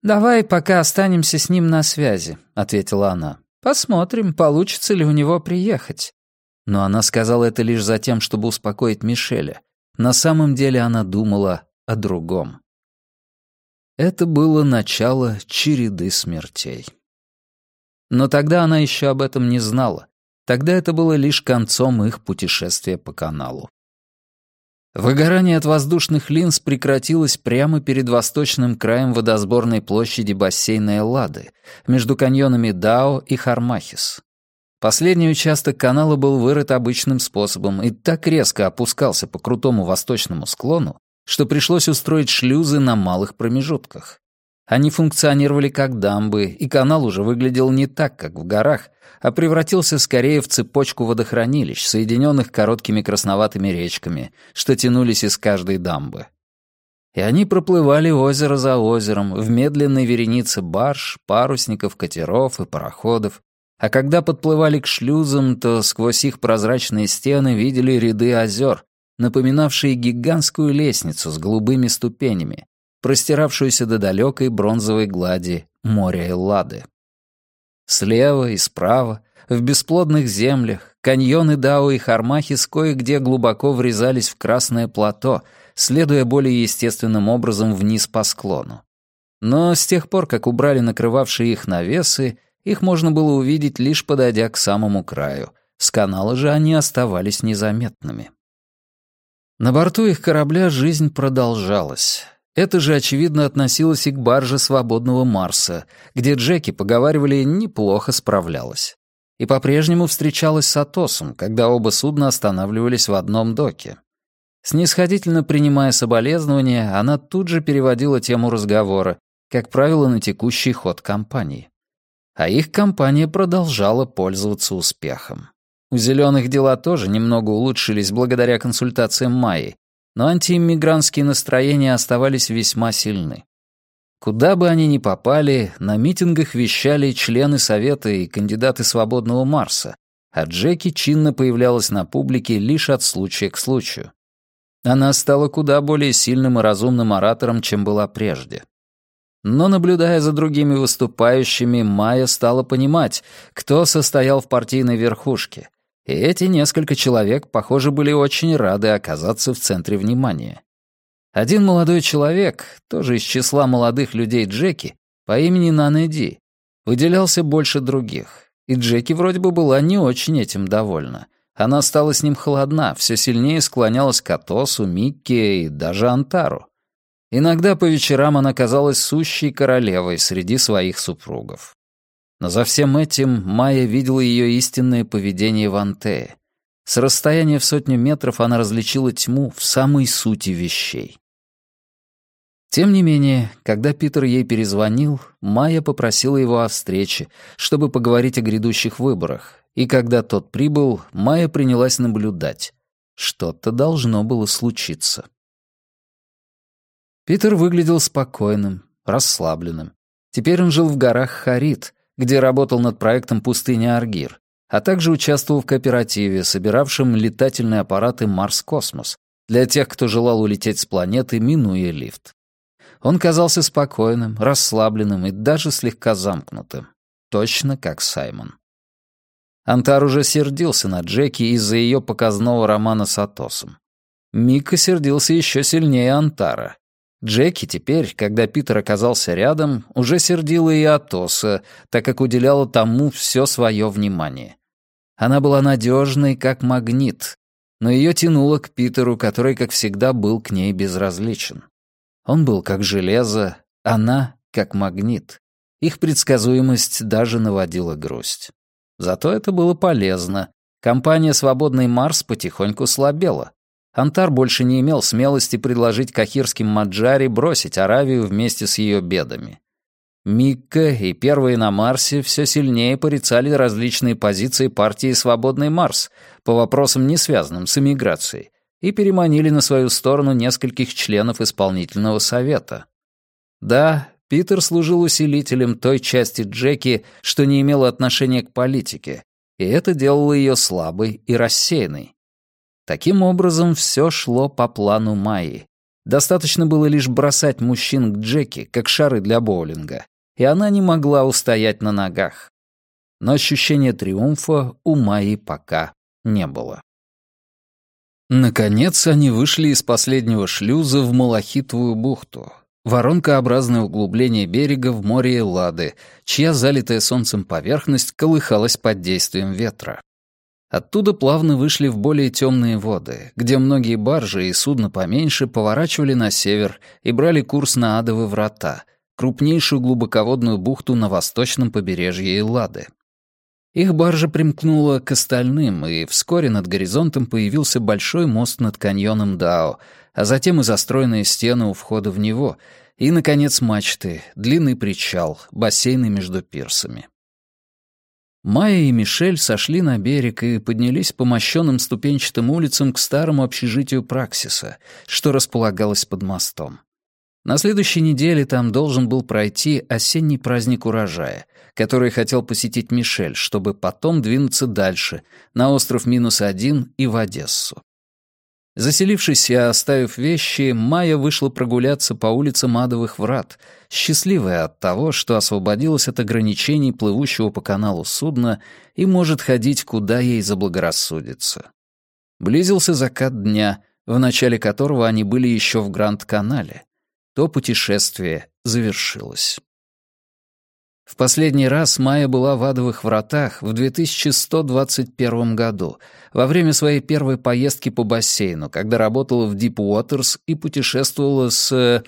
«Давай пока останемся с ним на связи», — ответила она. «Посмотрим, получится ли у него приехать». Но она сказала это лишь за тем, чтобы успокоить Мишеля. На самом деле она думала о другом. Это было начало череды смертей. Но тогда она еще об этом не знала. Тогда это было лишь концом их путешествия по каналу. Выгорание от воздушных линз прекратилось прямо перед восточным краем водосборной площади бассейна Эллады, между каньонами Дао и Хармахис. Последний участок канала был вырыт обычным способом и так резко опускался по крутому восточному склону, что пришлось устроить шлюзы на малых промежутках. Они функционировали как дамбы, и канал уже выглядел не так, как в горах, а превратился скорее в цепочку водохранилищ, соединенных короткими красноватыми речками, что тянулись из каждой дамбы. И они проплывали озеро за озером в медленной веренице барж, парусников, катеров и пароходов, а когда подплывали к шлюзам, то сквозь их прозрачные стены видели ряды озер, напоминавшие гигантскую лестницу с голубыми ступенями, простиравшуюся до далекой бронзовой глади моря Эллады. Слева и справа, в бесплодных землях, каньоны Дао и Хармахис кое-где глубоко врезались в красное плато, следуя более естественным образом вниз по склону. Но с тех пор, как убрали накрывавшие их навесы, их можно было увидеть, лишь подойдя к самому краю. С канала же они оставались незаметными. На борту их корабля жизнь продолжалась. Это же, очевидно, относилось и к барже свободного Марса, где Джеки, поговаривали, неплохо справлялась. И по-прежнему встречалась с Атосом, когда оба судна останавливались в одном доке. Снисходительно принимая соболезнования, она тут же переводила тему разговора, как правило, на текущий ход компании. А их компания продолжала пользоваться успехом. У «Зелёных» дела тоже немного улучшились благодаря консультациям Майи, но антииммигрантские настроения оставались весьма сильны. Куда бы они ни попали, на митингах вещали члены Совета и кандидаты свободного Марса, а Джеки чинно появлялась на публике лишь от случая к случаю. Она стала куда более сильным и разумным оратором, чем была прежде. Но, наблюдая за другими выступающими, Майя стала понимать, кто состоял в партийной верхушке, и эти несколько человек, похоже, были очень рады оказаться в центре внимания. Один молодой человек, тоже из числа молодых людей Джеки, по имени Нане Ди, выделялся больше других, и Джеки вроде бы была не очень этим довольна. Она стала с ним холодна, все сильнее склонялась к Атосу, Микке и даже Антару. Иногда по вечерам она казалась сущей королевой среди своих супругов. Но за всем этим Майя видела ее истинное поведение в Антее. С расстояния в 100 метров она различила тьму в самой сути вещей. Тем не менее, когда Питер ей перезвонил, Майя попросила его о встрече, чтобы поговорить о грядущих выборах, и когда тот прибыл, Майя принялась наблюдать. Что-то должно было случиться. Питер выглядел спокойным, расслабленным. Теперь он жил в горах Харит, где работал над проектом «Пустыня Аргир», а также участвовал в кооперативе, собиравшем летательные аппараты «Марс-Космос» для тех, кто желал улететь с планеты, минуя лифт. Он казался спокойным, расслабленным и даже слегка замкнутым. Точно как Саймон. Антар уже сердился на Джеки из-за ее показного романа с Атосом. Мика сердился еще сильнее Антара. Джеки теперь, когда Питер оказался рядом, уже сердила и Атоса, так как уделяла тому все свое внимание. Она была надежной, как магнит, но ее тянуло к Питеру, который, как всегда, был к ней безразличен. Он был как железо, она как магнит. Их предсказуемость даже наводила грусть. Зато это было полезно. Компания «Свободный Марс» потихоньку слабела. Антар больше не имел смелости предложить кахирским Маджари бросить Аравию вместе с ее бедами. Микка и первые на Марсе все сильнее порицали различные позиции партии «Свободный Марс» по вопросам, не связанным с эмиграцией, и переманили на свою сторону нескольких членов исполнительного совета. Да, Питер служил усилителем той части Джеки, что не имела отношения к политике, и это делало ее слабой и рассеянной. Таким образом, все шло по плану Майи. Достаточно было лишь бросать мужчин к Джеки, как шары для боулинга, и она не могла устоять на ногах. Но ощущения триумфа у Майи пока не было. Наконец они вышли из последнего шлюза в Малахитовую бухту, воронкообразное углубление берега в море Эллады, чья залитая солнцем поверхность колыхалась под действием ветра. Оттуда плавно вышли в более темные воды, где многие баржи и судна поменьше поворачивали на север и брали курс на Адовы врата, крупнейшую глубоководную бухту на восточном побережье Эллады. Их баржа примкнула к остальным, и вскоре над горизонтом появился большой мост над каньоном Дао, а затем и застроенные стены у входа в него, и, наконец, мачты, длинный причал, бассейны между пирсами. Майя и Мишель сошли на берег и поднялись по мощенным ступенчатым улицам к старому общежитию Праксиса, что располагалось под мостом. На следующей неделе там должен был пройти осенний праздник урожая, который хотел посетить Мишель, чтобы потом двинуться дальше, на остров -1 и в Одессу. Заселившись и оставив вещи, Майя вышла прогуляться по улицам Адовых врат, счастливая от того, что освободилась от ограничений плывущего по каналу судна и может ходить, куда ей заблагорассудится. Близился закат дня, в начале которого они были еще в Гранд-канале. То путешествие завершилось. В последний раз Майя была в Адовых вратах в 2121 году, во время своей первой поездки по бассейну, когда работала в Deep Waters и путешествовала с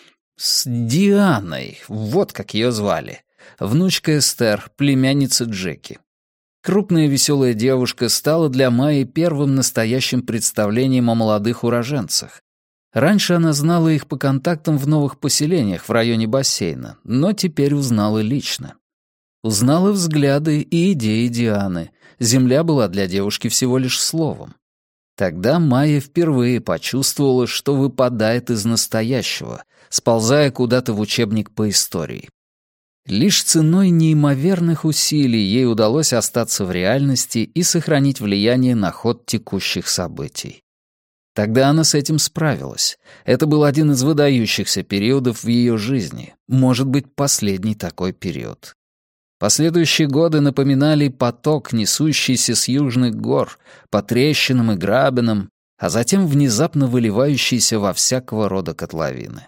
Дианой, вот как ее звали, внучка Эстер, племянница Джеки. Крупная веселая девушка стала для Майи первым настоящим представлением о молодых уроженцах. Раньше она знала их по контактам в новых поселениях в районе бассейна, но теперь узнала лично. Узнала взгляды и идеи Дианы. Земля была для девушки всего лишь словом. Тогда Майя впервые почувствовала, что выпадает из настоящего, сползая куда-то в учебник по истории. Лишь ценой неимоверных усилий ей удалось остаться в реальности и сохранить влияние на ход текущих событий. Тогда она с этим справилась. Это был один из выдающихся периодов в ее жизни, может быть, последний такой период. Последующие годы напоминали поток, несущийся с южных гор, по трещинам и грабинам, а затем внезапно выливающийся во всякого рода котловины.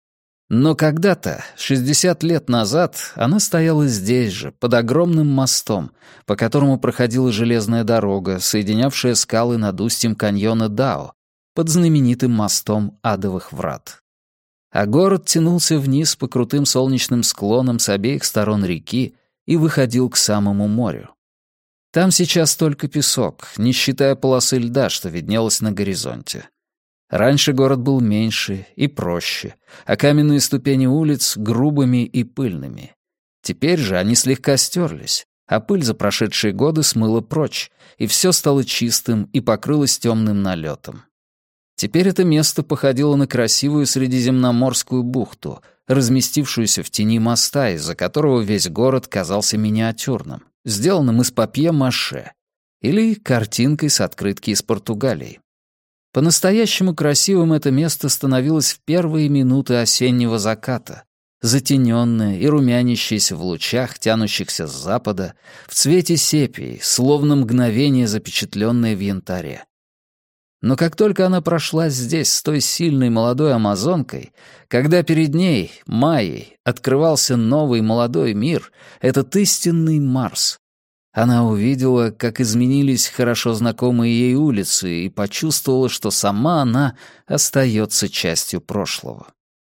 Но когда-то, 60 лет назад, она стояла здесь же, под огромным мостом, по которому проходила железная дорога, соединявшая скалы над устьем каньона Дао, под знаменитым мостом Адовых врат. А город тянулся вниз по крутым солнечным склонам с обеих сторон реки и выходил к самому морю. Там сейчас только песок, не считая полосы льда, что виднелось на горизонте. Раньше город был меньше и проще, а каменные ступени улиц — грубыми и пыльными. Теперь же они слегка стерлись, а пыль за прошедшие годы смыла прочь, и все стало чистым и покрылось темным налетом. Теперь это место походило на красивую средиземноморскую бухту, разместившуюся в тени моста, из-за которого весь город казался миниатюрным, сделанным из папье-маше, или картинкой с открытки из Португалии. По-настоящему красивым это место становилось в первые минуты осеннего заката, затенённое и румянящееся в лучах, тянущихся с запада, в цвете сепии, словно мгновение, запечатлённое в янтаре. Но как только она прошла здесь с той сильной молодой амазонкой, когда перед ней, Майей, открывался новый молодой мир, этот истинный Марс, она увидела, как изменились хорошо знакомые ей улицы, и почувствовала, что сама она остается частью прошлого.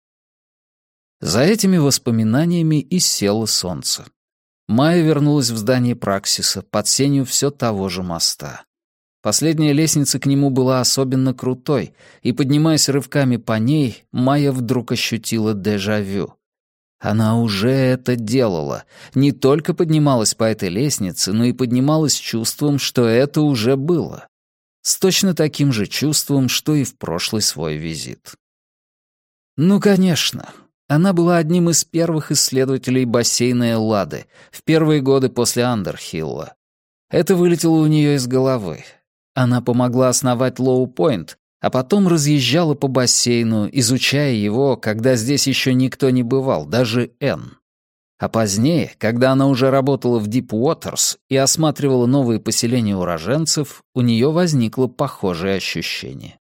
За этими воспоминаниями и село солнце. Майя вернулась в здание Праксиса под сенью все того же моста. Последняя лестница к нему была особенно крутой, и, поднимаясь рывками по ней, Майя вдруг ощутила дежавю. Она уже это делала, не только поднималась по этой лестнице, но и поднималась с чувством, что это уже было. С точно таким же чувством, что и в прошлый свой визит. Ну, конечно, она была одним из первых исследователей бассейна Эллады в первые годы после Андерхилла. Это вылетело у нее из головы. Она помогла основать Лоу-Пойнт, А потом разъезжала по бассейну, изучая его, когда здесь еще никто не бывал, даже Энн. А позднее, когда она уже работала в Deep Waters и осматривала новые поселения уроженцев, у нее возникло похожее ощущение.